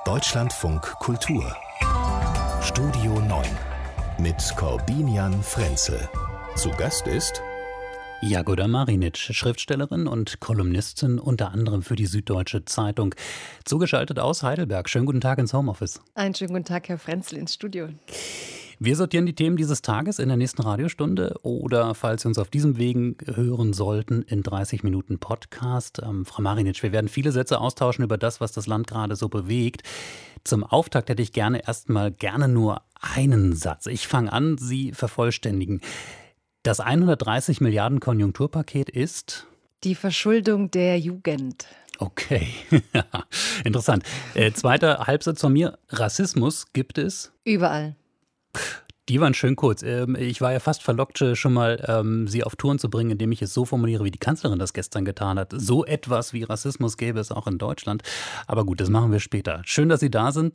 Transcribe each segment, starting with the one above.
Deutschlandfunk Kultur Studio 9 mit Korbinian Frenzel. Zu Gast ist Jagoda Marinic, Schriftstellerin und Kolumnistin, unter anderem für die Süddeutsche Zeitung. Zugeschaltet aus Heidelberg. Schönen guten Tag ins Homeoffice. Einen schönen guten Tag, Herr Frenzel, ins Studio. Wir sortieren die Themen dieses Tages in der nächsten Radiostunde oder, falls Sie uns auf diesem Wegen hören sollten, in 30 Minuten Podcast. Frau Marinic, wir werden viele Sätze austauschen über das, was das Land gerade so bewegt. Zum Auftakt hätte ich gerne nur einen Satz. Ich fange an, Sie vervollständigen. Das 130 Milliarden Konjunkturpaket ist? Die Verschuldung der Jugend. Okay, interessant. Zweiter Halbsatz von mir. Rassismus gibt es? Überall. Die waren schön kurz. Ich war ja fast verlockt, schon mal Sie auf Touren zu bringen, indem ich es so formuliere, wie die Kanzlerin das gestern getan hat. So etwas wie Rassismus gäbe es auch in Deutschland. Aber gut, das machen wir später. Schön, dass Sie da sind.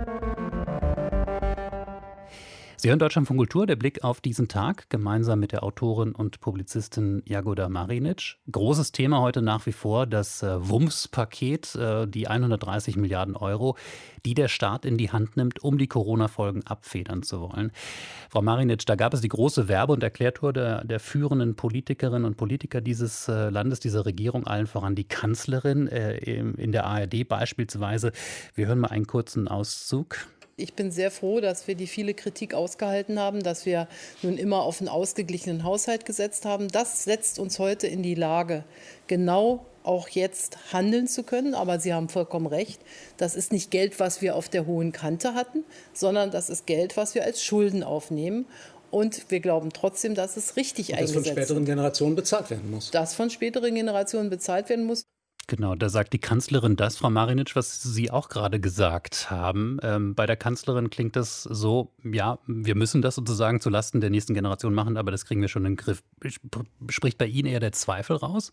Sie hören Deutschlandfunk Kultur, der Blick auf diesen Tag, gemeinsam mit der Autorin und Publizistin Jagoda Marinic. Großes Thema heute nach wie vor, das WUMS-Paket, die 130 Milliarden Euro, die der Staat in die Hand nimmt, um die Corona-Folgen abfedern zu wollen. Frau Marinic, da gab es die große Werbe- und Erklärtour der führenden Politikerinnen und Politiker dieses Landes, dieser Regierung, allen voran die Kanzlerin, in der ARD beispielsweise. Wir hören mal einen kurzen Auszug. Ich bin sehr froh, dass wir die viele Kritik ausgehalten haben, dass wir nun immer auf einen ausgeglichenen Haushalt gesetzt haben. Das setzt uns heute in die Lage, genau auch jetzt handeln zu können. Aber Sie haben vollkommen recht, das ist nicht Geld, was wir auf der hohen Kante hatten, sondern das ist Geld, was wir als Schulden aufnehmen. Und wir glauben trotzdem, dass es richtig eingesetzt wird. Das von späteren Generationen bezahlt werden muss. Das von späteren Generationen bezahlt werden muss. Genau, da sagt die Kanzlerin das, Frau Marinic, was Sie auch gerade gesagt haben. Bei der Kanzlerin klingt das so, ja, wir müssen das sozusagen zulasten der nächsten Generation machen, aber das kriegen wir schon in den Griff. Spricht bei Ihnen eher der Zweifel raus?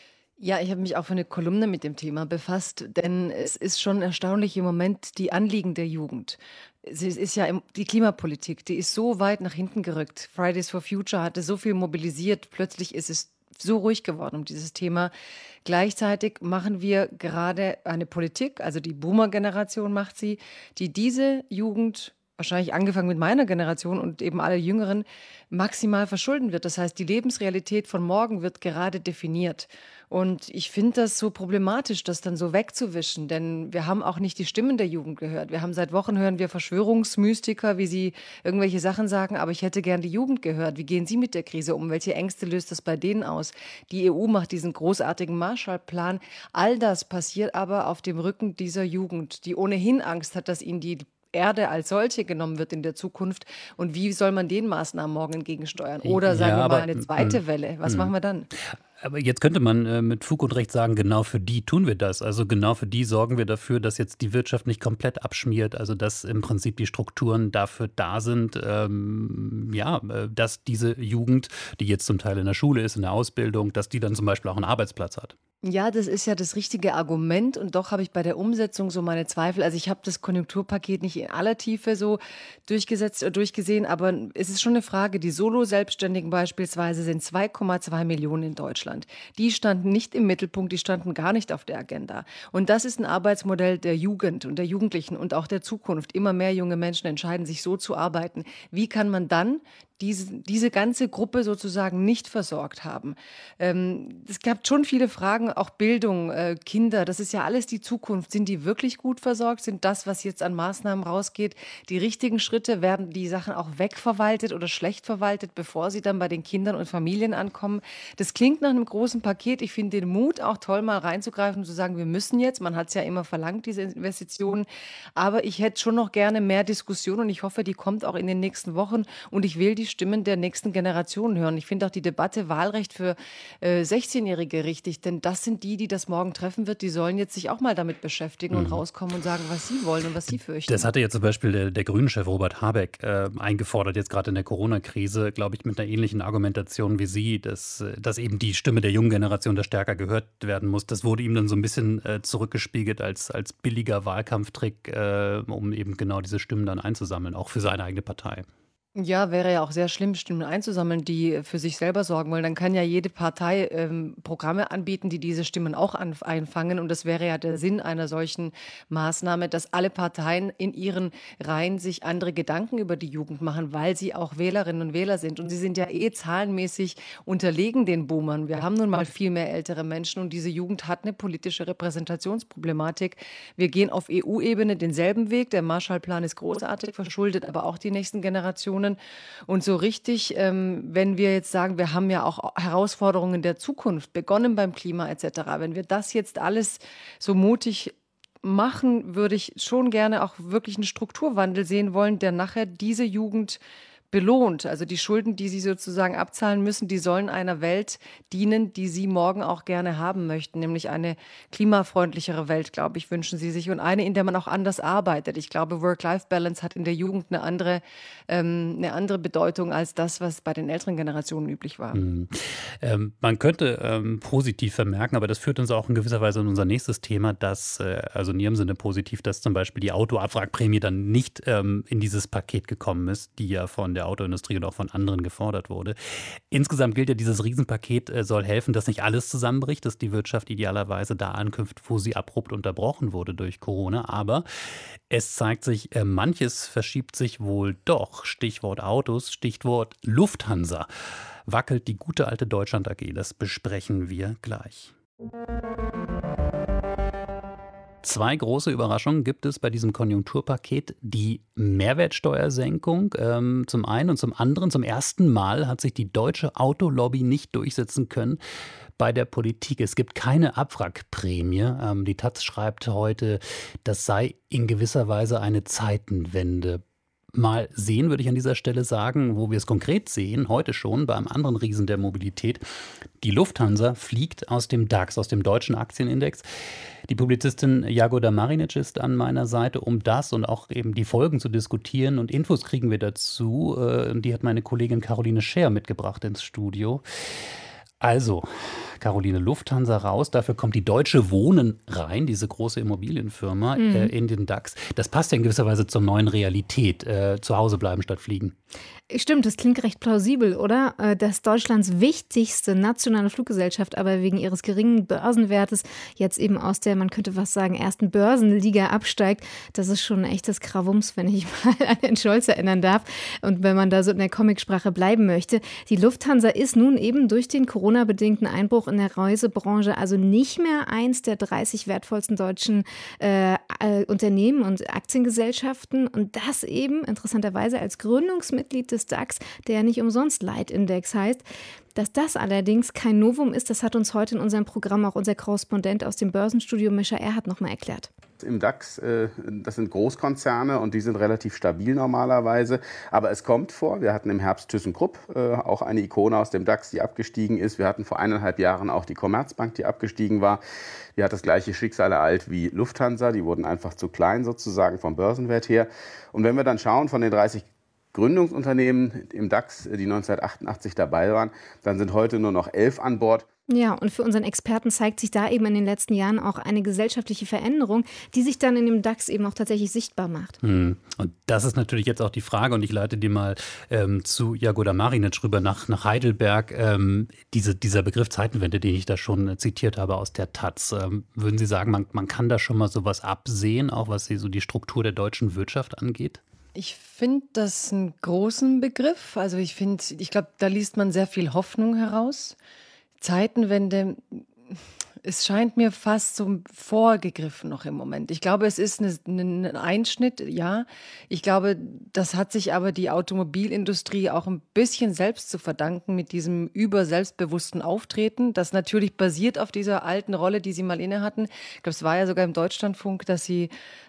Ja, ich habe mich auch für eine Kolumne mit dem Thema befasst, denn es ist schon erstaunlich im Moment die Anliegen der Jugend. Es ist ja die Klimapolitik, die ist so weit nach hinten gerückt. Fridays for Future hatte so viel mobilisiert, plötzlich ist es so ruhig geworden um dieses Thema. Gleichzeitig machen wir gerade eine Politik, also die Boomer-Generation macht sie, die diese Jugend, wahrscheinlich angefangen mit meiner Generation und eben alle Jüngeren, maximal verschulden wird. Das heißt, die Lebensrealität von morgen wird gerade definiert. Und ich finde das so problematisch, das dann so wegzuwischen, denn wir haben auch nicht die Stimmen der Jugend gehört. Wir haben seit Wochen hören wir Verschwörungsmystiker, wie sie irgendwelche Sachen sagen, aber ich hätte gern die Jugend gehört. Wie gehen Sie mit der Krise um? Welche Ängste löst das bei denen aus? Die EU macht diesen großartigen Marshallplan. All das passiert aber auf dem Rücken dieser Jugend, die ohnehin Angst hat, dass ihnen die Erde als solche genommen wird in der Zukunft. Und wie soll man den Maßnahmen morgen entgegensteuern? Oder sagen wir mal eine zweite Welle. Was machen wir dann? Aber jetzt könnte man mit Fug und Recht sagen, genau für die tun wir das. Also genau für die sorgen wir dafür, dass jetzt die Wirtschaft nicht komplett abschmiert. Also dass im Prinzip die Strukturen dafür da sind, dass diese Jugend, die jetzt zum Teil in der Schule ist, in der Ausbildung, dass die dann zum Beispiel auch einen Arbeitsplatz hat. Ja, das ist ja das richtige Argument und doch habe ich bei der Umsetzung so meine Zweifel. Also ich habe das Konjunkturpaket nicht in aller Tiefe so durchgesehen, aber es ist schon eine Frage. Die Solo-Selbstständigen beispielsweise sind 2,2 Millionen in Deutschland. Die standen nicht im Mittelpunkt, die standen gar nicht auf der Agenda. Und das ist ein Arbeitsmodell der Jugend und der Jugendlichen und auch der Zukunft. Immer mehr junge Menschen entscheiden sich so zu arbeiten. Wie kann man dann diese ganze Gruppe sozusagen nicht versorgt haben? Es gab schon viele Fragen, auch Bildung, Kinder, das ist ja alles die Zukunft. Sind die wirklich gut versorgt? Sind das, was jetzt an Maßnahmen rausgeht, die richtigen Schritte? Werden die Sachen auch wegverwaltet oder schlecht verwaltet, bevor sie dann bei den Kindern und Familien ankommen? Das klingt nach einem großen Paket. Ich finde den Mut auch toll, mal reinzugreifen und zu sagen, wir müssen jetzt. Man hat es ja immer verlangt, diese Investitionen. Aber ich hätte schon noch gerne mehr Diskussion und ich hoffe, die kommt auch in den nächsten Wochen. Und ich will die Stimmen der nächsten Generationen hören. Ich finde auch die Debatte Wahlrecht für 16-Jährige richtig, denn das sind die das morgen treffen wird. Die sollen jetzt sich auch mal damit beschäftigen und rauskommen und sagen, was sie wollen und was sie fürchten. Das hatte jetzt zum Beispiel der Grünen-Chef Robert Habeck eingefordert, jetzt gerade in der Corona-Krise, glaube ich, mit einer ähnlichen Argumentation wie Sie, dass eben die Stimme der jungen Generation da stärker gehört werden muss. Das wurde ihm dann so ein bisschen zurückgespiegelt als billiger Wahlkampftrick, um eben genau diese Stimmen dann einzusammeln, auch für seine eigene Partei. Ja, wäre ja auch sehr schlimm, Stimmen einzusammeln, die für sich selber sorgen wollen. Dann kann ja jede Partei Programme anbieten, die diese Stimmen auch einfangen. Und das wäre ja der Sinn einer solchen Maßnahme, dass alle Parteien in ihren Reihen sich andere Gedanken über die Jugend machen, weil sie auch Wählerinnen und Wähler sind. Und sie sind ja zahlenmäßig unterlegen den Boomern. Wir haben nun mal viel mehr ältere Menschen und diese Jugend hat eine politische Repräsentationsproblematik. Wir gehen auf EU-Ebene denselben Weg. Der Marshallplan ist großartig, verschuldet aber auch die nächsten Generationen. Und so richtig, wenn wir jetzt sagen, wir haben ja auch Herausforderungen der Zukunft, begonnen beim Klima etc., wenn wir das jetzt alles so mutig machen, würde ich schon gerne auch wirklich einen Strukturwandel sehen wollen, der nachher diese Jugend belohnt. Also die Schulden, die sie sozusagen abzahlen müssen, die sollen einer Welt dienen, die sie morgen auch gerne haben möchten, nämlich eine klimafreundlichere Welt, glaube ich, wünschen sie sich und eine, in der man auch anders arbeitet. Ich glaube, Work-Life-Balance hat in der Jugend eine andere Bedeutung als das, was bei den älteren Generationen üblich war. Man könnte positiv vermerken, aber das führt uns auch in gewisser Weise in unser nächstes Thema, dass, also in Ihrem Sinne positiv, dass zum Beispiel die Autoabwrackprämie dann nicht in dieses Paket gekommen ist, die ja von der Autoindustrie und auch von anderen gefordert wurde. Insgesamt gilt ja, dieses Riesenpaket soll helfen, dass nicht alles zusammenbricht, dass die Wirtschaft idealerweise da anknüpft, wo sie abrupt unterbrochen wurde durch Corona. Aber es zeigt sich, manches verschiebt sich wohl doch. Stichwort Autos, Stichwort Lufthansa. Wackelt die gute alte Deutschland AG? Das besprechen wir gleich. Zwei große Überraschungen gibt es bei diesem Konjunkturpaket. Die Mehrwertsteuersenkung zum einen und zum anderen. Zum ersten Mal hat sich die deutsche Autolobby nicht durchsetzen können bei der Politik. Es gibt keine Abwrackprämie. Die Taz schreibt heute, das sei in gewisser Weise eine Zeitenwende. Mal sehen, würde ich an dieser Stelle sagen, wo wir es konkret sehen, heute schon bei einem anderen Riesen der Mobilität. Die Lufthansa fliegt aus dem DAX, aus dem deutschen Aktienindex. Die Publizistin Jagoda Marinic ist an meiner Seite, um das und auch eben die Folgen zu diskutieren. Und Infos kriegen wir dazu. Die hat meine Kollegin Caroline Scher mitgebracht ins Studio. Also, Caroline, Lufthansa raus, dafür kommt die Deutsche Wohnen rein, diese große Immobilienfirma in den DAX. Das passt ja in gewisser Weise zur neuen Realität, zu Hause bleiben statt fliegen. Stimmt, das klingt recht plausibel, oder? Dass Deutschlands wichtigste nationale Fluggesellschaft aber wegen ihres geringen Börsenwertes jetzt eben aus der, man könnte fast sagen, ersten Börsenliga absteigt, das ist schon ein echtes Krawums, wenn ich mal an den Scholz erinnern darf. Und wenn man da so in der Comicsprache bleiben möchte. Die Lufthansa ist nun eben durch den Corona-bedingten Einbruch in der Reisebranche also nicht mehr eins der 30 wertvollsten deutschen Unternehmen und Aktiengesellschaften. Und das eben interessanterweise als Gründungsmitglied des DAX, der ja nicht umsonst Leitindex heißt. Dass das allerdings kein Novum ist, das hat uns heute in unserem Programm auch unser Korrespondent aus dem Börsenstudio Mischa Erhardt nochmal erklärt. Im DAX, das sind Großkonzerne und die sind relativ stabil normalerweise. Aber es kommt vor, wir hatten im Herbst ThyssenKrupp, auch eine Ikone aus dem DAX, die abgestiegen ist. Wir hatten vor 1,5 Jahren auch die Commerzbank, die abgestiegen war. Die hat das gleiche Schicksal ereilt wie Lufthansa. Die wurden einfach zu klein sozusagen vom Börsenwert her. Und wenn wir dann schauen von den 30 Gründungsunternehmen im DAX, die 1988 dabei waren, dann sind heute nur noch 11 an Bord. Ja, und für unseren Experten zeigt sich da eben in den letzten Jahren auch eine gesellschaftliche Veränderung, die sich dann in dem DAX eben auch tatsächlich sichtbar macht. Und das ist natürlich jetzt auch die Frage, und ich leite die mal zu Jagoda Marinic rüber nach Heidelberg. Dieser Begriff Zeitenwende, den ich da schon zitiert habe aus der Taz, würden Sie sagen, man kann da schon mal sowas absehen, auch was so die Struktur der deutschen Wirtschaft angeht? Ich finde das einen großen Begriff. Also ich glaube, da liest man sehr viel Hoffnung heraus. Zeitenwende, es scheint mir fast so vorgegriffen noch im Moment. Ich glaube, es ist ein Einschnitt, ja. Ich glaube, das hat sich aber die Automobilindustrie auch ein bisschen selbst zu verdanken mit diesem überselbstbewussten Auftreten, das natürlich basiert auf dieser alten Rolle, die sie mal inne hatten. Ich glaube, es war ja sogar im Deutschlandfunk, dass sie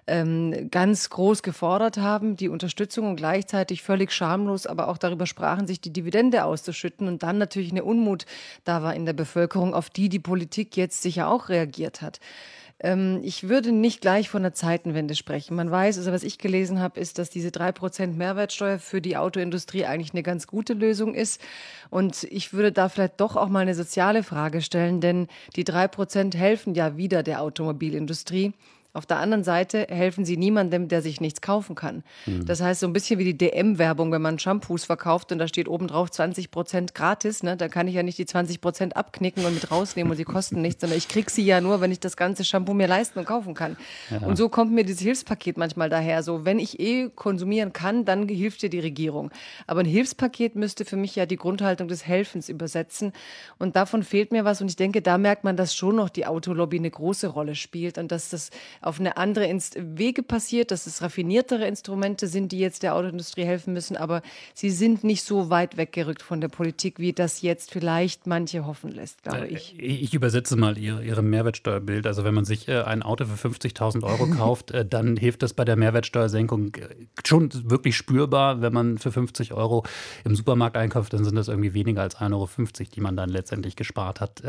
ganz groß gefordert haben, die Unterstützung und gleichzeitig völlig schamlos, aber auch darüber sprachen, sich die Dividende auszuschütten und dann natürlich eine Unmut da war in der Bevölkerung, auf die Politik jetzt sicher auch reagiert hat. Ich würde nicht gleich von einer Zeitenwende sprechen. Man weiß, also was ich gelesen habe, ist, dass diese 3% Mehrwertsteuer für die Autoindustrie eigentlich eine ganz gute Lösung ist. Und ich würde da vielleicht doch auch mal eine soziale Frage stellen, denn die 3% helfen ja wieder der Automobilindustrie. Auf der anderen Seite helfen sie niemandem, der sich nichts kaufen kann. Das heißt, so ein bisschen wie die DM-Werbung, wenn man Shampoos verkauft und da steht oben drauf 20% gratis, ne, dann kann ich ja nicht die 20% abknicken und mit rausnehmen und sie kosten nichts, sondern ich kriege sie ja nur, wenn ich das ganze Shampoo mir leisten und kaufen kann. Ja. Und so kommt mir dieses Hilfspaket manchmal daher. So, wenn ich konsumieren kann, dann hilft dir die Regierung. Aber ein Hilfspaket müsste für mich ja die Grundhaltung des Helfens übersetzen. Und davon fehlt mir was. Und ich denke, da merkt man, dass schon noch die Autolobby eine große Rolle spielt und dass das auf eine andere Wege passiert, dass es raffiniertere Instrumente sind, die jetzt der Autoindustrie helfen müssen, aber sie sind nicht so weit weggerückt von der Politik, wie das jetzt vielleicht manche hoffen lässt, glaube ich. Ich übersetze mal Ihre Mehrwertsteuerbild. Also wenn man sich ein Auto für 50.000 Euro kauft, dann hilft das bei der Mehrwertsteuersenkung schon wirklich spürbar. Wenn man für 50 Euro im Supermarkt einkauft, dann sind das irgendwie weniger als 1,50 Euro, die man dann letztendlich gespart hat.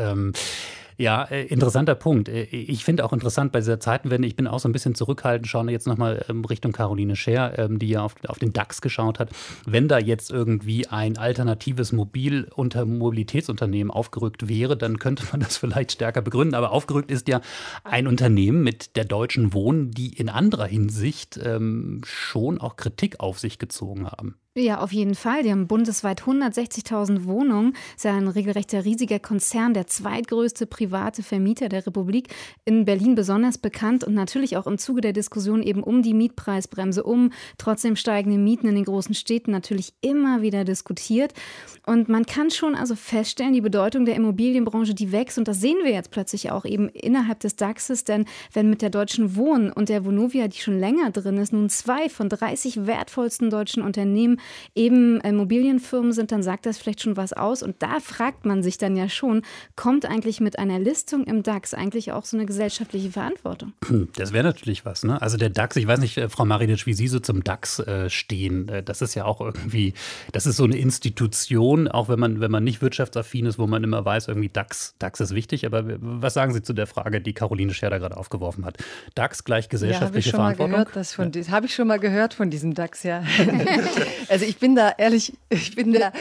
Ja, interessanter Punkt. Ich finde auch interessant bei dieser Zeitenwende, ich bin auch so ein bisschen zurückhaltend, schauen wir jetzt nochmal Richtung Caroline Scher, die ja auf den DAX geschaut hat. Wenn da jetzt irgendwie ein alternatives Mobilitätsunternehmen aufgerückt wäre, dann könnte man das vielleicht stärker begründen. Aber aufgerückt ist ja ein Unternehmen mit der Deutschen Wohnen, die in anderer Hinsicht schon auch Kritik auf sich gezogen haben. Ja, auf jeden Fall. Die haben bundesweit 160.000 Wohnungen. Das ist ja ein regelrechter riesiger Konzern, der zweitgrößte private Vermieter der Republik. In Berlin besonders bekannt und natürlich auch im Zuge der Diskussion eben um die Mietpreisbremse, um trotzdem steigende Mieten in den großen Städten natürlich immer wieder diskutiert. Und man kann schon also feststellen, die Bedeutung der Immobilienbranche, die wächst. Und das sehen wir jetzt plötzlich auch eben innerhalb des DAXes. Denn wenn mit der Deutschen Wohnen und der Vonovia, die schon länger drin ist, nun 2 von 30 wertvollsten deutschen Unternehmen eben Immobilienfirmen sind, dann sagt das vielleicht schon was aus. Und da fragt man sich dann ja schon, kommt eigentlich mit einer Listung im DAX eigentlich auch so eine gesellschaftliche Verantwortung? Das wäre natürlich was, ne? Also der DAX, ich weiß nicht, Frau Marinic, wie Sie so zum DAX stehen. Das ist ja auch irgendwie, das ist so eine Institution, auch wenn man nicht wirtschaftsaffin ist, wo man immer weiß, irgendwie DAX ist wichtig. Aber was sagen Sie zu der Frage, die Caroline Scher da gerade aufgeworfen hat? DAX gleich gesellschaftliche Verantwortung? Das habe ich schon mal gehört von diesem DAX, ja. Also ich bin da ehrlich, ich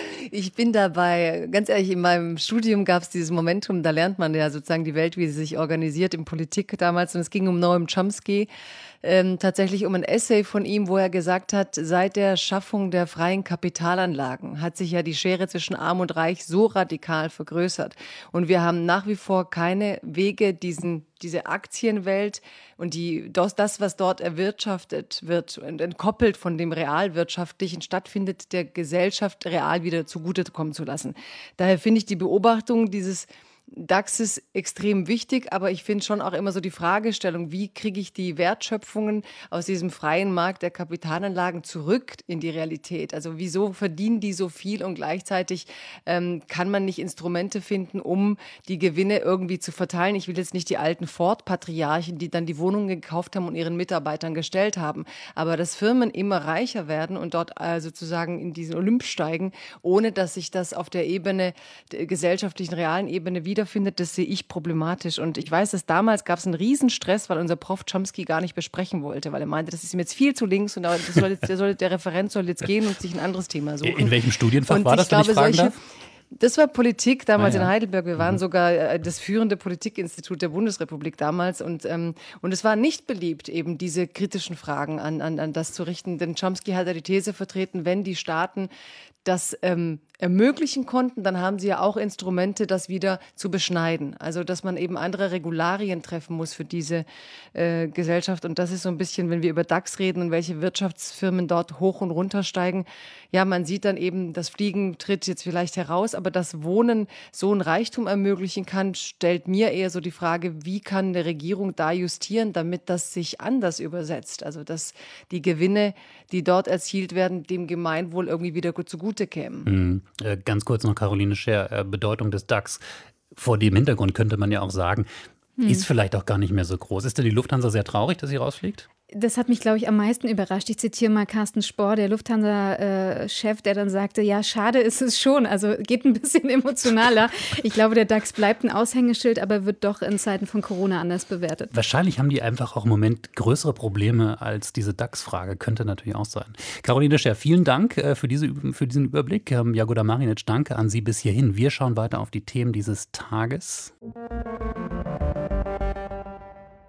bin dabei, ganz ehrlich, in meinem Studium gab es dieses Momentum, da lernt man ja sozusagen die Welt, wie sie sich organisiert in Politik damals, und es ging um Noam Chomsky, tatsächlich um ein Essay von ihm, wo er gesagt hat, seit der Schaffung der freien Kapitalanlagen hat sich ja die Schere zwischen Arm und Reich so radikal vergrößert. Und wir haben nach wie vor keine Wege, diese Aktienwelt und das, was dort erwirtschaftet wird und entkoppelt von dem realwirtschaftlichen stattfindet, der Gesellschaft real wieder zugutekommen zu lassen. Daher finde ich die Beobachtung dieses DAX ist extrem wichtig, aber ich finde schon auch immer so die Fragestellung, wie kriege ich die Wertschöpfungen aus diesem freien Markt der Kapitalanlagen zurück in die Realität? Also wieso verdienen die so viel und gleichzeitig kann man nicht Instrumente finden, um die Gewinne irgendwie zu verteilen? Ich will jetzt nicht die alten Ford-Patriarchen, die dann die Wohnungen gekauft haben und ihren Mitarbeitern gestellt haben, aber dass Firmen immer reicher werden und dort sozusagen in diesen Olymp steigen, ohne dass sich das auf der Ebene, der gesellschaftlichen, realen Ebene wiederfindet, das sehe ich problematisch. Und ich weiß, dass damals gab es einen Riesenstress, weil unser Prof Chomsky gar nicht besprechen wollte, weil er meinte, das ist ihm jetzt viel zu links und der Referent soll jetzt gehen und sich ein anderes Thema suchen. In welchem Studienfach war das, wenn ich fragen darf? Das war Politik damals in Heidelberg. Wir waren sogar das führende Politikinstitut der Bundesrepublik damals. Und es war nicht beliebt, eben diese kritischen Fragen an das zu richten. Denn Chomsky hat ja die These vertreten, wenn die Staaten das ermöglichen konnten, dann haben sie ja auch Instrumente, das wieder zu beschneiden. Also, dass man eben andere Regularien treffen muss für diese Gesellschaft. Und das ist so ein bisschen, wenn wir über DAX reden und welche Wirtschaftsfirmen dort hoch und runter steigen. Ja, man sieht dann eben, das Fliegen tritt jetzt vielleicht heraus, aber das Wohnen so ein Reichtum ermöglichen kann, stellt mir eher so die Frage, wie kann eine Regierung da justieren, damit das sich anders übersetzt? Also, dass die Gewinne, die dort erzielt werden, dem Gemeinwohl irgendwie wieder zugute kämen. Ganz kurz noch, Caroline Scher, Bedeutung des DAX. Vor dem Hintergrund könnte man ja auch sagen, ist vielleicht auch gar nicht mehr so groß. Ist denn die Lufthansa sehr traurig, dass sie rausfliegt? Das hat mich, glaube ich, am meisten überrascht. Ich zitiere mal Carsten Spohr, der Lufthansa-Chef, der dann sagte, ja, schade ist es schon. Also geht ein bisschen emotionaler. Ich glaube, der DAX bleibt ein Aushängeschild, aber wird doch in Zeiten von Corona anders bewertet. Wahrscheinlich haben die einfach auch im Moment größere Probleme als diese DAX-Frage. Könnte natürlich auch sein. Caroline Scher, vielen Dank für diesen Überblick. Jagoda Marinic, danke an Sie bis hierhin. Wir schauen weiter auf die Themen dieses Tages.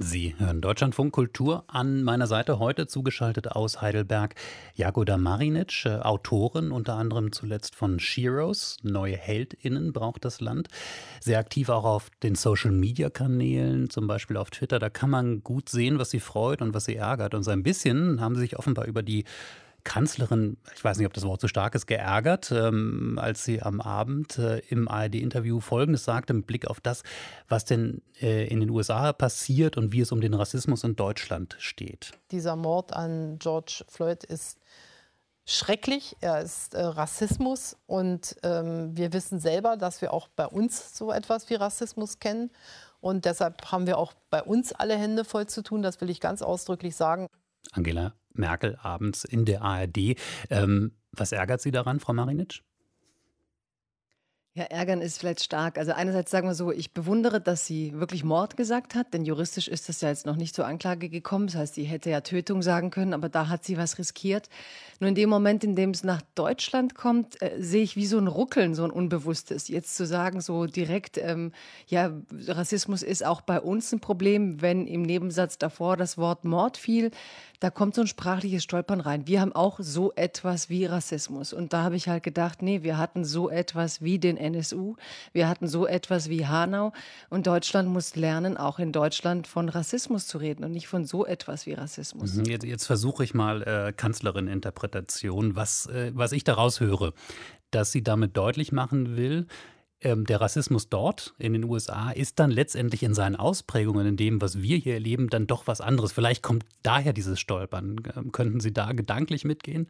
Sie hören Deutschlandfunk Kultur. An meiner Seite heute zugeschaltet aus Heidelberg Jagoda Marinic, Autorin unter anderem zuletzt von Sheroes, Neue HeldInnen braucht das Land. Sehr aktiv auch auf den Social-Media-Kanälen, zum Beispiel auf Twitter. Da kann man gut sehen, was sie freut und was sie ärgert. Und so ein bisschen haben sie sich offenbar über die Kanzlerin, ich weiß nicht, ob das Wort zu stark ist, geärgert, als sie am Abend im ARD-Interview Folgendes sagte mit Blick auf das, was denn in den USA passiert und wie es um den Rassismus in Deutschland steht. Dieser Mord an George Floyd ist schrecklich, er ist Rassismus und wir wissen selber, dass wir auch bei uns so etwas wie Rassismus kennen und deshalb haben wir auch bei uns alle Hände voll zu tun, das will ich ganz ausdrücklich sagen. Angela Merkel abends in der ARD. Was ärgert Sie daran, Frau Marinic? Ja, ärgern ist vielleicht stark. Also einerseits sagen wir so, ich bewundere, dass sie wirklich Mord gesagt hat, denn juristisch ist das ja jetzt noch nicht zur Anklage gekommen. Das heißt, sie hätte ja Tötung sagen können, aber da hat sie was riskiert. Nur in dem Moment, in dem es nach Deutschland kommt, sehe ich wie so ein Ruckeln, so ein Unbewusstes. Jetzt zu sagen, so direkt, ja, Rassismus ist auch bei uns ein Problem, wenn im Nebensatz davor das Wort Mord fiel, da kommt so ein sprachliches Stolpern rein. Wir haben auch so etwas wie Rassismus. Und da habe ich halt gedacht, nee, wir hatten so etwas wie den NSU, wir hatten so etwas wie Hanau. Und Deutschland muss lernen, auch in Deutschland von Rassismus zu reden und nicht von so etwas wie Rassismus. Jetzt versuche ich mal Kanzlerin-Interpretation, was ich daraus höre, dass sie damit deutlich machen will, der Rassismus dort in den USA ist dann letztendlich in seinen Ausprägungen, in dem, was wir hier erleben, dann doch was anderes. Vielleicht kommt daher dieses Stolpern. Könnten Sie da gedanklich mitgehen?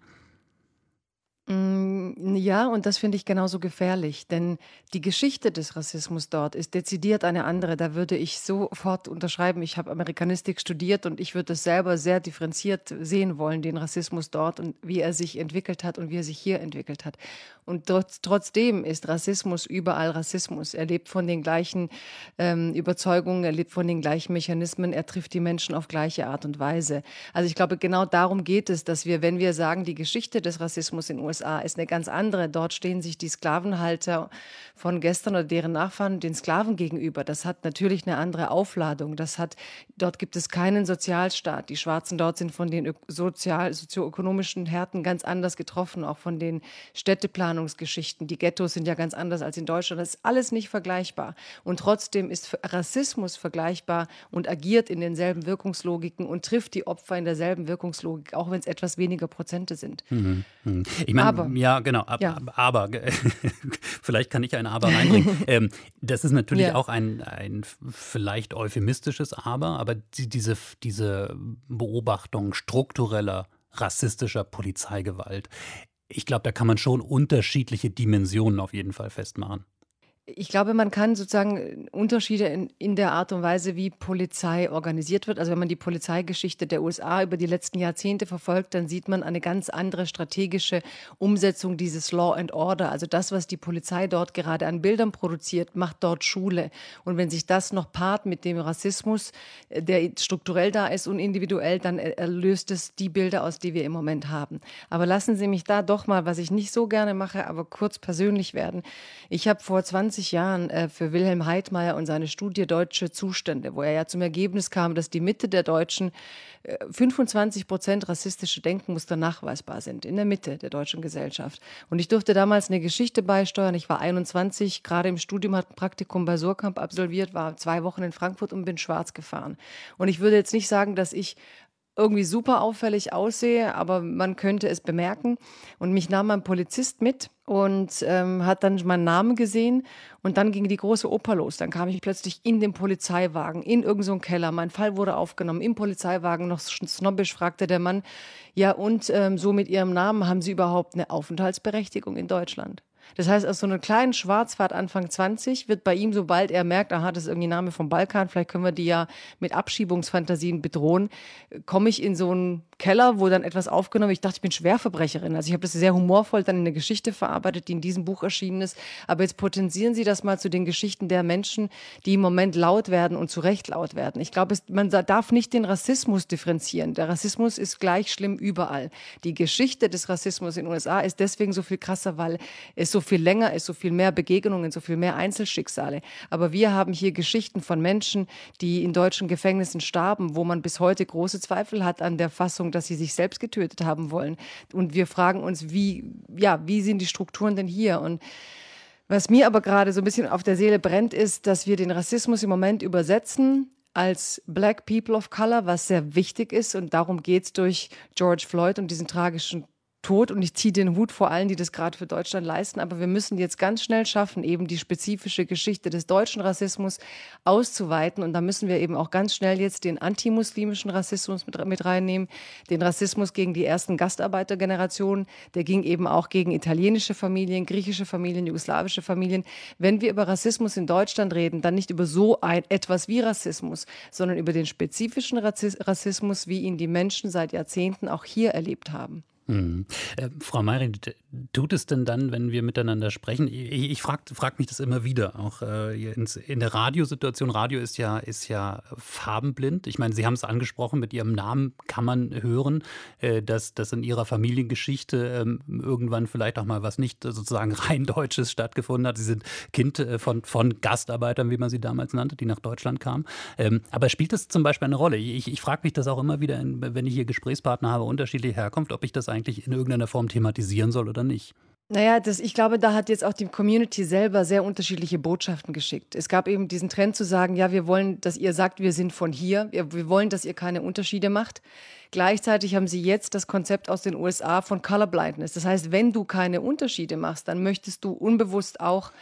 Ja, und das finde ich genauso gefährlich, denn die Geschichte des Rassismus dort ist dezidiert eine andere. Da würde ich sofort unterschreiben, ich habe Amerikanistik studiert und ich würde es selber sehr differenziert sehen wollen, den Rassismus dort und wie er sich entwickelt hat und wie er sich hier entwickelt hat. Und trotzdem ist Rassismus überall Rassismus. Er lebt von den gleichen Überzeugungen, er lebt von den gleichen Mechanismen, er trifft die Menschen auf gleiche Art und Weise. Also ich glaube, genau darum geht es, dass wir, wenn wir sagen, die Geschichte des Rassismus in den USA ist eine ganz andere. Dort stehen sich die Sklavenhalter von gestern oder deren Nachfahren den Sklaven gegenüber. Das hat natürlich eine andere Aufladung. Dort gibt es keinen Sozialstaat. Die Schwarzen dort sind von den sozioökonomischen Härten ganz anders getroffen, auch von den Städteplanungsgeschichten. Die Ghettos sind ja ganz anders als in Deutschland. Das ist alles nicht vergleichbar. Und trotzdem ist Rassismus vergleichbar und agiert in denselben Wirkungslogiken und trifft die Opfer in derselben Wirkungslogik, auch wenn es etwas weniger Prozente sind. Ich meine, ja, genau, aber vielleicht kann ich ein Aber reinbringen. Das ist natürlich auch ein vielleicht euphemistisches aber diese Beobachtung struktureller rassistischer Polizeigewalt, ich glaube, da kann man schon unterschiedliche Dimensionen auf jeden Fall festmachen. Ich glaube, man kann sozusagen Unterschiede in der Art und Weise, wie Polizei organisiert wird. Also wenn man die Polizeigeschichte der USA über die letzten Jahrzehnte verfolgt, dann sieht man eine ganz andere strategische Umsetzung dieses Law and Order. Also das, was die Polizei dort gerade an Bildern produziert, macht dort Schule. Und wenn sich das noch paart mit dem Rassismus, der strukturell da ist und individuell, dann löst es die Bilder aus, die wir im Moment haben. Aber lassen Sie mich da doch mal, was ich nicht so gerne mache, aber kurz persönlich werden. Ich habe vor 20 Jahren für Wilhelm Heidmeier und seine Studie Deutsche Zustände, wo er ja zum Ergebnis kam, dass die Mitte der Deutschen 25% rassistische Denkmuster nachweisbar sind, in der Mitte der deutschen Gesellschaft. Und ich durfte damals eine Geschichte beisteuern. Ich war 21, gerade im Studium, hatte ein Praktikum bei Surkamp absolviert, war 2 Wochen in Frankfurt und bin schwarz gefahren. Und ich würde jetzt nicht sagen, dass ich irgendwie super auffällig aussehe, aber man könnte es bemerken. Und mich nahm ein Polizist mit und hat dann meinen Namen gesehen und dann ging die große Oper los. Dann kam ich plötzlich in den Polizeiwagen, in irgendeinen so Keller. Mein Fall wurde aufgenommen. Im Polizeiwagen noch snobbisch fragte der Mann, ja und so mit Ihrem Namen, haben Sie überhaupt eine Aufenthaltsberechtigung in Deutschland? Das heißt, aus so einer kleinen Schwarzfahrt Anfang 20 wird bei ihm, sobald er merkt, aha, das ist irgendwie ein Name vom Balkan, vielleicht können wir die ja mit Abschiebungsfantasien bedrohen, komme ich in so ein Keller, wo dann etwas aufgenommen, ich dachte, ich bin Schwerverbrecherin. Also ich habe das sehr humorvoll dann in eine Geschichte verarbeitet, die in diesem Buch erschienen ist. Aber jetzt potenzieren Sie das mal zu den Geschichten der Menschen, die im Moment laut werden und zu Recht laut werden. Ich glaube, man darf nicht den Rassismus differenzieren. Der Rassismus ist gleich schlimm überall. Die Geschichte des Rassismus in den USA ist deswegen so viel krasser, weil es so viel länger ist, so viel mehr Begegnungen, so viel mehr Einzelschicksale. Aber wir haben hier Geschichten von Menschen, die in deutschen Gefängnissen starben, wo man bis heute große Zweifel hat an der Fassung, dass sie sich selbst getötet haben wollen. Und wir fragen uns, wie sind die Strukturen denn hier? Und was mir aber gerade so ein bisschen auf der Seele brennt, ist, dass wir den Rassismus im Moment übersetzen als Black People of Color, was sehr wichtig ist. Und darum geht es durch George Floyd und diesen tragischen Tod. Und ich ziehe den Hut vor allen, die das gerade für Deutschland leisten. Aber wir müssen jetzt ganz schnell schaffen, eben die spezifische Geschichte des deutschen Rassismus auszuweiten. Und da müssen wir eben auch ganz schnell jetzt den antimuslimischen Rassismus mit reinnehmen, den Rassismus gegen die ersten Gastarbeitergenerationen. Der ging eben auch gegen italienische Familien, griechische Familien, jugoslawische Familien. Wenn wir über Rassismus in Deutschland reden, dann nicht über so etwas wie Rassismus, sondern über den spezifischen Rassismus, wie ihn die Menschen seit Jahrzehnten auch hier erlebt haben. Frau Mayrin, tut es denn dann, wenn wir miteinander sprechen? Ich frag mich das immer wieder, auch in der Radiosituation. Radio ist ja farbenblind. Ich meine, Sie haben es angesprochen, mit Ihrem Namen kann man hören, dass in Ihrer Familiengeschichte irgendwann vielleicht auch mal was nicht sozusagen rein Deutsches stattgefunden hat. Sie sind Kind von Gastarbeitern, wie man sie damals nannte, die nach Deutschland kamen. Aber spielt das zum Beispiel eine Rolle? Ich frage mich das auch immer wieder, wenn ich hier Gesprächspartner habe, unterschiedlicher Herkunft, ob ich das eigentlich in irgendeiner Form thematisieren soll oder nicht. Naja, ich glaube, da hat jetzt auch die Community selber sehr unterschiedliche Botschaften geschickt. Es gab eben diesen Trend zu sagen, ja, wir wollen, dass ihr sagt, wir sind von hier. Wir wollen, dass ihr keine Unterschiede macht. Gleichzeitig haben sie jetzt das Konzept aus den USA von Colorblindness. Das heißt, wenn du keine Unterschiede machst, dann möchtest du unbewusst auch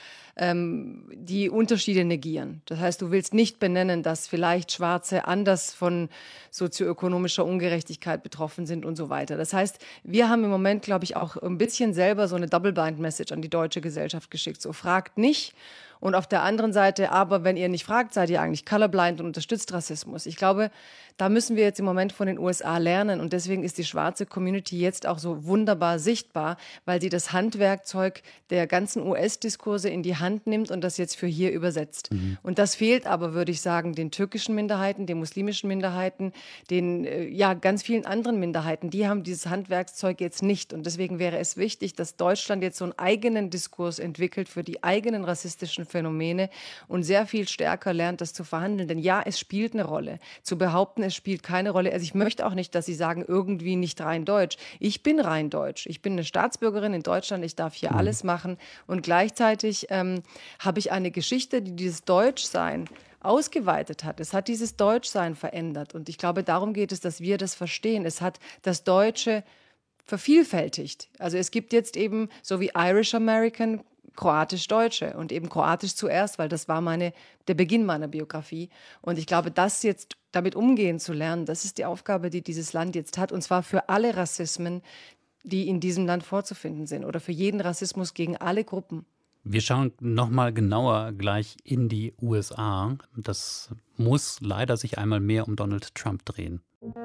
die Unterschiede negieren. Das heißt, du willst nicht benennen, dass vielleicht Schwarze anders von sozioökonomischer Ungerechtigkeit betroffen sind und so weiter. Das heißt, wir haben im Moment, glaube ich, auch ein bisschen selber so eine Double-Blind-Message an die deutsche Gesellschaft geschickt. So, fragt nicht. Und auf der anderen Seite, aber wenn ihr nicht fragt, seid ihr eigentlich colorblind und unterstützt Rassismus. Ich glaube, da müssen wir jetzt im Moment von den USA lernen. Und deswegen ist die schwarze Community jetzt auch so wunderbar sichtbar, weil sie das Handwerkzeug der ganzen US-Diskurse in die Hand nimmt und das jetzt für hier übersetzt. Und das fehlt aber, würde ich sagen, den türkischen Minderheiten, den muslimischen Minderheiten, den ganz vielen anderen Minderheiten. Die haben dieses Handwerkszeug jetzt nicht. Und deswegen wäre es wichtig, dass Deutschland jetzt so einen eigenen Diskurs entwickelt für die eigenen rassistischen Phänomene und sehr viel stärker lernt, das zu verhandeln. Denn ja, es spielt eine Rolle. Zu behaupten, es spielt keine Rolle. Also ich möchte auch nicht, dass Sie sagen, irgendwie nicht rein deutsch. Ich bin rein deutsch. Ich bin eine Staatsbürgerin in Deutschland. Ich darf hier alles machen. Und gleichzeitig habe ich eine Geschichte, die dieses Deutschsein ausgeweitet hat. Es hat dieses Deutschsein verändert. Und ich glaube, darum geht es, dass wir das verstehen. Es hat das Deutsche vervielfältigt. Also es gibt jetzt eben so wie Irish American, Kroatisch-Deutsche und eben Kroatisch zuerst, weil das war der Beginn meiner Biografie. Und ich glaube, das jetzt damit umgehen zu lernen, das ist die Aufgabe, die dieses Land jetzt hat. Und zwar für alle Rassismen, die in diesem Land vorzufinden sind oder für jeden Rassismus gegen alle Gruppen. Wir schauen nochmal genauer gleich in die USA. Das muss leider sich einmal mehr um Donald Trump drehen.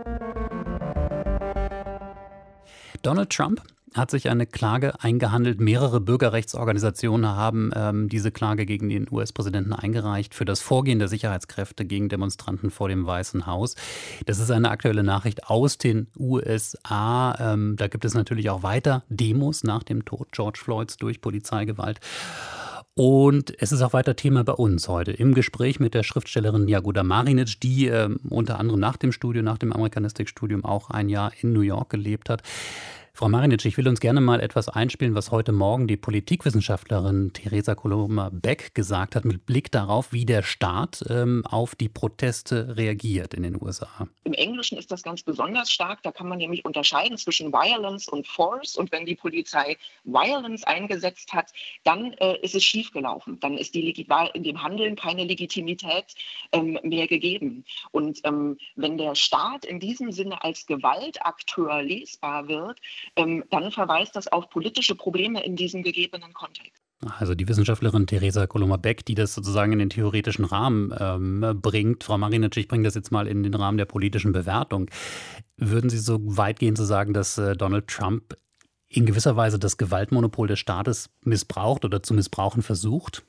Donald Trump hat sich eine Klage eingehandelt. Mehrere Bürgerrechtsorganisationen haben diese Klage gegen den US-Präsidenten eingereicht für das Vorgehen der Sicherheitskräfte gegen Demonstranten vor dem Weißen Haus. Das ist eine aktuelle Nachricht aus den USA. Da gibt es natürlich auch weiter Demos nach dem Tod George Floyds durch Polizeigewalt. Und es ist auch weiter Thema bei uns heute im Gespräch mit der Schriftstellerin Jagoda Marinic, die unter anderem nach dem Amerikanistikstudium auch ein Jahr in New York gelebt hat. Frau Marinic, ich will uns gerne mal etwas einspielen, was heute Morgen die Politikwissenschaftlerin Teresa Coloma-Beck gesagt hat, mit Blick darauf, wie der Staat auf die Proteste reagiert in den USA. Im Englischen ist das ganz besonders stark. Da kann man nämlich unterscheiden zwischen Violence und Force. Und wenn die Polizei Violence eingesetzt hat, dann ist es schiefgelaufen. Dann ist in dem Handeln keine Legitimität mehr gegeben. Und wenn der Staat in diesem Sinne als Gewaltakteur lesbar wird, dann verweist das auf politische Probleme in diesem gegebenen Kontext. Also die Wissenschaftlerin Teresa Coloma-Beck, die das sozusagen in den theoretischen Rahmen bringt. Frau Marinic, ich bringe das jetzt mal in den Rahmen der politischen Bewertung. Würden Sie so weit gehen zu sagen, dass Donald Trump in gewisser Weise das Gewaltmonopol des Staates missbraucht oder zu missbrauchen versucht?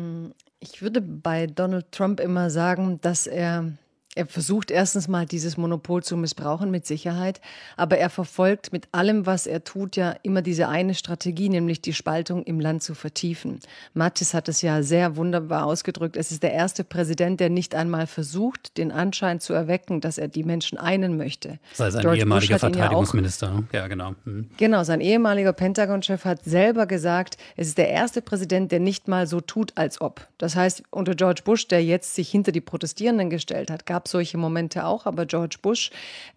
Ich würde bei Donald Trump immer sagen, dass er versucht erstens mal dieses Monopol zu missbrauchen, mit Sicherheit, aber er verfolgt mit allem, was er tut, ja immer diese eine Strategie, nämlich die Spaltung im Land zu vertiefen. Mattis hat es ja sehr wunderbar ausgedrückt. Es ist der erste Präsident, der nicht einmal versucht, den Anschein zu erwecken, dass er die Menschen einen möchte. Sei es ein ehemaliger Verteidigungsminister. Ja, genau. Genau, sein ehemaliger Pentagon-Chef hat selber gesagt, es ist der erste Präsident, der nicht mal so tut, als ob. Das heißt, unter George Bush, der jetzt sich hinter die Protestierenden gestellt hat, gab solche Momente auch, aber George Bush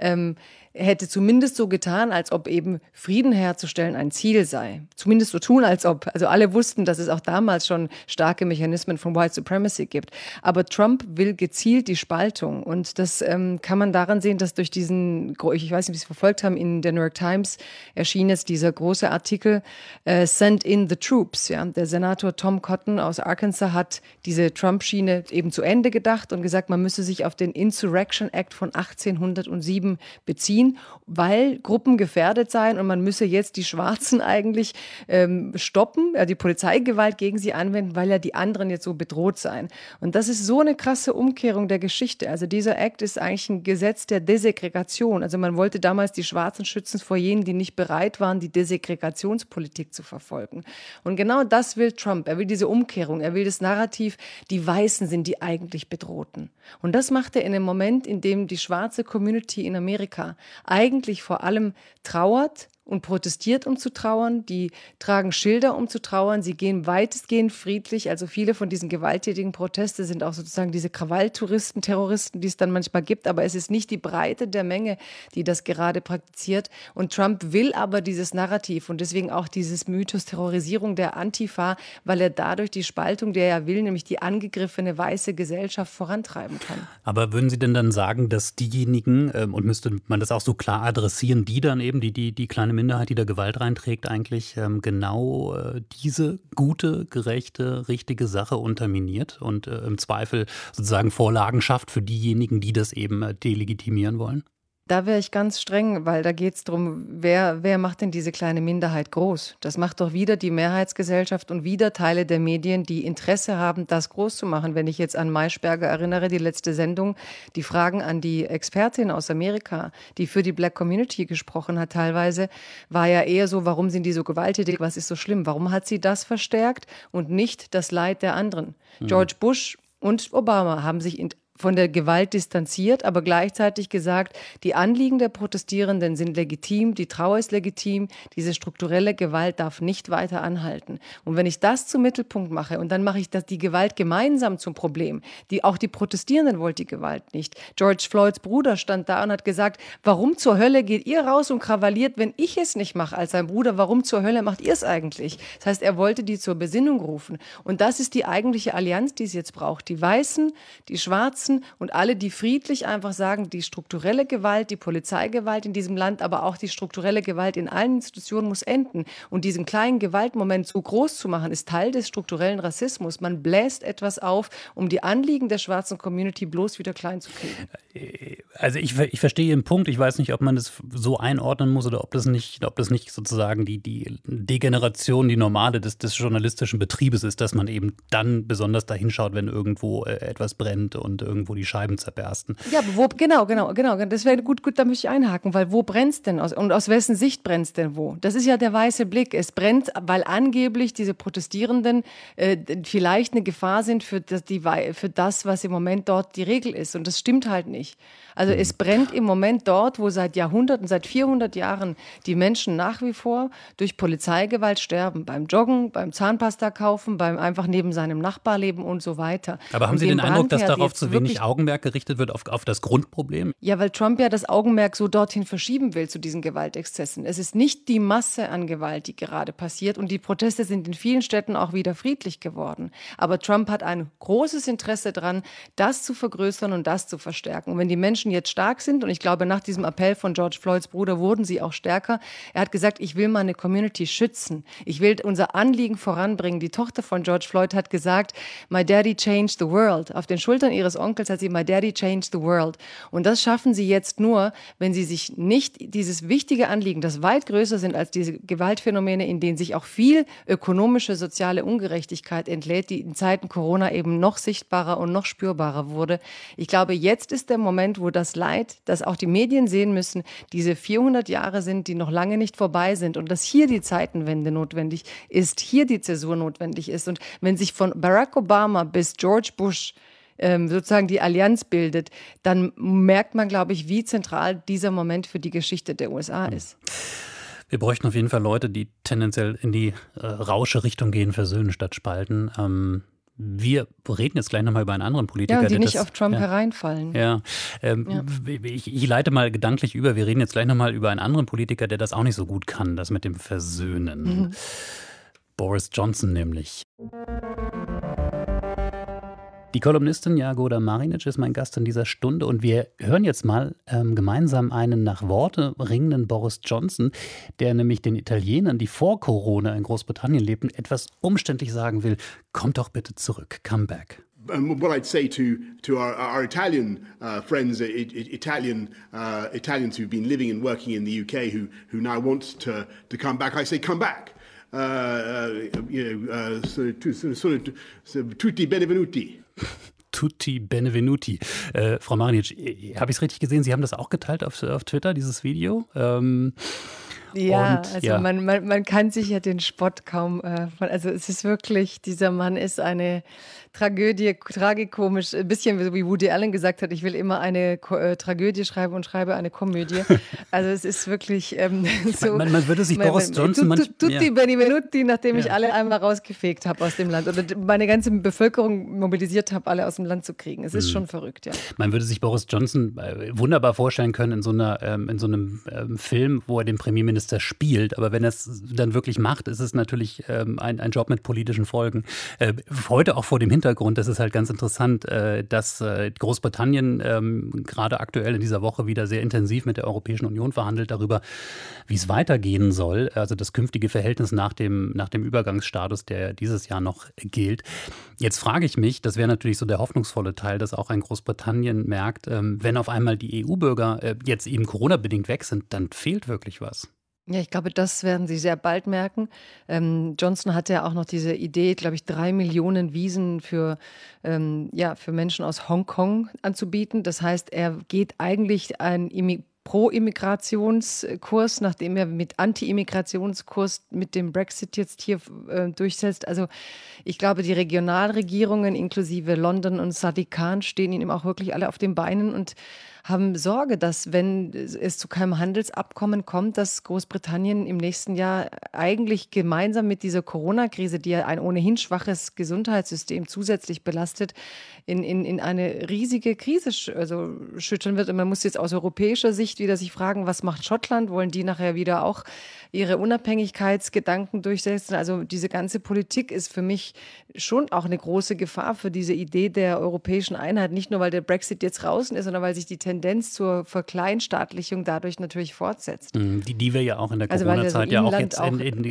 hätte zumindest so getan, als ob eben Frieden herzustellen ein Ziel sei. Zumindest so tun, als ob. Also alle wussten, dass es auch damals schon starke Mechanismen von White Supremacy gibt. Aber Trump will gezielt die Spaltung. Und das kann man daran sehen, dass durch diesen, ich weiß nicht, ob Sie es verfolgt haben, in der New York Times erschien jetzt dieser große Artikel, Send in the Troops. Ja. Der Senator Tom Cotton aus Arkansas hat diese Trump-Schiene eben zu Ende gedacht und gesagt, man müsse sich auf den Insurrection Act von 1807 beziehen, weil Gruppen gefährdet seien und man müsse jetzt die Schwarzen eigentlich stoppen, die Polizeigewalt gegen sie anwenden, weil ja die anderen jetzt so bedroht seien. Und das ist so eine krasse Umkehrung der Geschichte. Also dieser Act ist eigentlich ein Gesetz der Desegregation. Also man wollte damals die Schwarzen schützen vor jenen, die nicht bereit waren, die Desegregationspolitik zu verfolgen. Und genau das will Trump. Er will diese Umkehrung. Er will das Narrativ, die Weißen sind die eigentlich Bedrohten. Und das macht er in einem Moment, in dem die schwarze Community in Amerika eigentlich vor allem trauert und protestiert, um zu trauern. Die tragen Schilder, um zu trauern. Sie gehen weitestgehend friedlich. Also viele von diesen gewalttätigen Protesten sind auch sozusagen diese Krawalltouristen, Terroristen, die es dann manchmal gibt. Aber es ist nicht die Breite der Menge, die das gerade praktiziert. Und Trump will aber dieses Narrativ und deswegen auch dieses Mythos Terrorisierung der Antifa, weil er dadurch die Spaltung, der er will, nämlich die angegriffene weiße Gesellschaft vorantreiben kann. Aber würden Sie denn dann sagen, dass diejenigen, und müsste man das auch so klar adressieren, die dann eben, die kleine Minderheit, die da Gewalt reinträgt, eigentlich genau diese gute, gerechte, richtige Sache unterminiert und im Zweifel sozusagen Vorlagen schafft für diejenigen, die das eben delegitimieren wollen? Da wäre ich ganz streng, weil da geht es darum, wer macht denn diese kleine Minderheit groß? Das macht doch wieder die Mehrheitsgesellschaft und wieder Teile der Medien, die Interesse haben, das groß zu machen. Wenn ich jetzt an Maischberger erinnere, die letzte Sendung, die Fragen an die Expertin aus Amerika, die für die Black Community gesprochen hat teilweise, war ja eher so, warum sind die so gewalttätig, was ist so schlimm? Warum hat sie das verstärkt und nicht das Leid der anderen? George Bush und Obama haben sich von der Gewalt distanziert, aber gleichzeitig gesagt, die Anliegen der Protestierenden sind legitim, die Trauer ist legitim, diese strukturelle Gewalt darf nicht weiter anhalten. Und wenn ich das zum Mittelpunkt mache und dann mache ich die Gewalt gemeinsam zum Problem, auch die Protestierenden wollten die Gewalt nicht. George Floyds Bruder stand da und hat gesagt, warum zur Hölle geht ihr raus und krawalliert, wenn ich es nicht mache als sein Bruder, warum zur Hölle macht ihr es eigentlich? Das heißt, er wollte die zur Besinnung rufen. Und das ist die eigentliche Allianz, die es jetzt braucht. Die Weißen, die Schwarzen und alle, die friedlich einfach sagen, die strukturelle Gewalt, die Polizeigewalt in diesem Land, aber auch die strukturelle Gewalt in allen Institutionen muss enden. Und diesen kleinen Gewaltmoment so groß zu machen, ist Teil des strukturellen Rassismus. Man bläst etwas auf, um die Anliegen der schwarzen Community bloß wieder klein zu kriegen. Also ich verstehe Ihren Punkt. Ich weiß nicht, ob man das so einordnen muss oder ob das nicht sozusagen die Degeneration, die normale des journalistischen Betriebes ist, dass man eben dann besonders dahin schaut, wenn irgendwo etwas brennt und irgendwo die Scheiben zerbersten. Ja, aber genau. Das wäre gut, da möchte ich einhaken, weil wo brennt es denn und aus wessen Sicht brennt es denn wo? Das ist ja der weiße Blick. Es brennt, weil angeblich diese Protestierenden vielleicht eine Gefahr sind für das, was im Moment dort die Regel ist. Und das stimmt halt nicht. Also es brennt im Moment dort, wo seit Jahrhunderten, seit 400 Jahren die Menschen nach wie vor durch Polizeigewalt sterben. Beim Joggen, beim Zahnpasta kaufen, beim einfach neben seinem Nachbar leben und so weiter. Aber haben Sie den Eindruck, dass darauf zu wenig Augenmerk gerichtet wird auf das Grundproblem? Ja, weil Trump ja das Augenmerk so dorthin verschieben will zu diesen Gewaltexzessen. Es ist nicht die Masse an Gewalt, die gerade passiert und die Proteste sind in vielen Städten auch wieder friedlich geworden. Aber Trump hat ein großes Interesse daran, das zu vergrößern und das zu verstärken. Und wenn die Menschen jetzt stark sind, und ich glaube, nach diesem Appell von George Floyds Bruder wurden sie auch stärker, er hat gesagt, ich will meine Community schützen. Ich will unser Anliegen voranbringen. Die Tochter von George Floyd hat gesagt, my daddy changed the world. Auf den Schultern ihres Onkels Onkels hat sie My Daddy Changed the World. Und das schaffen sie jetzt nur, wenn sie sich nicht dieses wichtige Anliegen, das weit größer sind als diese Gewaltphänomene, in denen sich auch viel ökonomische, soziale Ungerechtigkeit entlädt, die in Zeiten Corona eben noch sichtbarer und noch spürbarer wurde. Ich glaube, jetzt ist der Moment, wo das Leid, das auch die Medien sehen müssen, diese 400 Jahre sind, die noch lange nicht vorbei sind und dass hier die Zeitenwende notwendig ist, hier die Zäsur notwendig ist. Und wenn sich von Barack Obama bis George Bush sozusagen die Allianz bildet, dann merkt man, glaube ich, wie zentral dieser Moment für die Geschichte der USA ist. Wir bräuchten auf jeden Fall Leute, die tendenziell in die rausche Richtung gehen, versöhnen statt spalten. Wir reden jetzt gleich nochmal über einen anderen Politiker. Ja, und die nicht auf Trump hereinfallen. Ich leite mal gedanklich über. Wir reden jetzt gleich nochmal über einen anderen Politiker, der das auch nicht so gut kann, das mit dem Versöhnen. Boris Johnson nämlich. Die Kolumnistin Jagoda Marinic ist mein Gast in dieser Stunde und wir hören jetzt mal gemeinsam einen nach Worte ringenden Boris Johnson, der nämlich den Italienern, die vor Corona in Großbritannien lebten, etwas umständlich sagen will, kommt doch bitte zurück, come back. What I'd say to our Italian friends, Italians who've been living and working in the UK who now want to come back, I say come back. Tutti benvenuti. Tutti benvenuti. Frau Marinic, habe ich es richtig gesehen? Sie haben das auch geteilt auf Twitter, dieses Video? Man kann sich ja den Spott kaum, also es ist wirklich, dieser Mann ist eine Tragödie, tragikomisch, ein bisschen wie Woody Allen gesagt hat, ich will immer eine Tragödie schreiben und schreibe eine Komödie. Also es ist wirklich so. Man würde sich Boris Johnson... Tutti benvenuti, nachdem ich alle einmal rausgefegt habe aus dem Land oder meine ganze Bevölkerung mobilisiert habe, alle aus dem Land zu kriegen. Es ist schon verrückt, ja. Man würde sich Boris Johnson wunderbar vorstellen können in so einem Film, wo er den Premierminister spielt. Aber wenn er es dann wirklich macht, ist es natürlich ein Job mit politischen Folgen. Heute auch vor dem Hintergrund, das ist halt ganz interessant, dass Großbritannien gerade aktuell in dieser Woche wieder sehr intensiv mit der Europäischen Union verhandelt darüber, wie es weitergehen soll. Also das künftige Verhältnis nach dem Übergangsstatus, der dieses Jahr noch gilt. Jetzt frage ich mich, das wäre natürlich so der hoffnungsvolle Teil, dass auch ein Großbritannien merkt, wenn auf einmal die EU-Bürger jetzt eben Corona-bedingt weg sind, dann fehlt wirklich was. Ja, ich glaube, das werden Sie sehr bald merken. Johnson hatte ja auch noch diese Idee, glaube ich, 3 Millionen Visen für Menschen aus Hongkong anzubieten. Das heißt, er geht eigentlich einen Pro-Immigrationskurs, nachdem er mit Anti-Immigrationskurs mit dem Brexit jetzt hier durchsetzt. Also ich glaube, die Regionalregierungen inklusive London und Sadiq Khan stehen ihm auch wirklich alle auf den Beinen und haben Sorge, dass, wenn es zu keinem Handelsabkommen kommt, dass Großbritannien im nächsten Jahr eigentlich gemeinsam mit dieser Corona-Krise, die ja ein ohnehin schwaches Gesundheitssystem zusätzlich belastet, in eine riesige Krise schütteln wird. Und man muss jetzt aus europäischer Sicht wieder sich fragen, was macht Schottland? Wollen die nachher wieder auch ihre Unabhängigkeitsgedanken durchsetzen? Also diese ganze Politik ist für mich schon auch eine große Gefahr für diese Idee der europäischen Einheit. Nicht nur, weil der Brexit jetzt draußen ist, sondern weil sich die Tendenz zur Verkleinstaatlichung dadurch natürlich fortsetzt. Die wir ja auch in der Corona-Zeit ja auch jetzt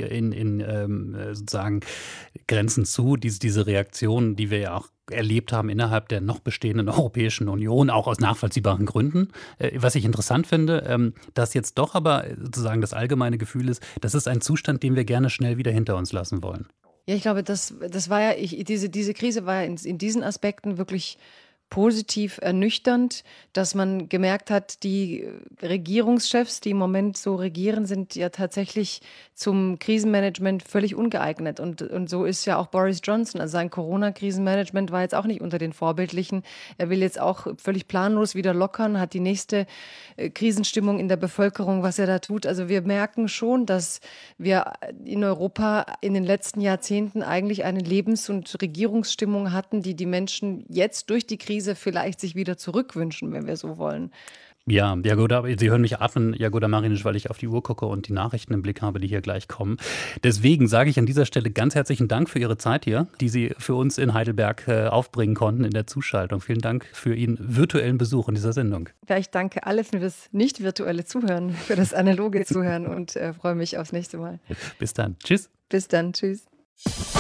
in sozusagen Grenzen zu, diese Reaktion, die wir ja auch erlebt haben innerhalb der noch bestehenden Europäischen Union, auch aus nachvollziehbaren Gründen. Was ich interessant finde, dass jetzt doch aber sozusagen das allgemeine Gefühl ist, das ist ein Zustand, den wir gerne schnell wieder hinter uns lassen wollen. Ja, ich glaube, das war ja, diese Krise war ja in diesen Aspekten wirklich positiv ernüchternd, dass man gemerkt hat, die Regierungschefs, die im Moment so regieren, sind ja tatsächlich zum Krisenmanagement völlig ungeeignet. Und so ist ja auch Boris Johnson. Also sein Corona-Krisenmanagement war jetzt auch nicht unter den vorbildlichen. Er will jetzt auch völlig planlos wieder lockern, hat die nächste Krisenstimmung in der Bevölkerung, was er da tut. Also wir merken schon, dass wir in Europa in den letzten Jahrzehnten eigentlich eine Lebens- und Regierungsstimmung hatten, die Menschen jetzt durch die Krise vielleicht sich wieder zurückwünschen, wenn wir so wollen. Ja, Jagoda, Sie hören mich atmen, Jagoda Marinic, weil ich auf die Uhr gucke und die Nachrichten im Blick habe, die hier gleich kommen. Deswegen sage ich an dieser Stelle ganz herzlichen Dank für Ihre Zeit hier, die Sie für uns in Heidelberg aufbringen konnten in der Zuschaltung. Vielen Dank für Ihren virtuellen Besuch in dieser Sendung. Ja, ich danke alle für das nicht virtuelle Zuhören, für das analoge Zuhören und freue mich aufs nächste Mal. Bis dann. Tschüss. Bis dann. Tschüss.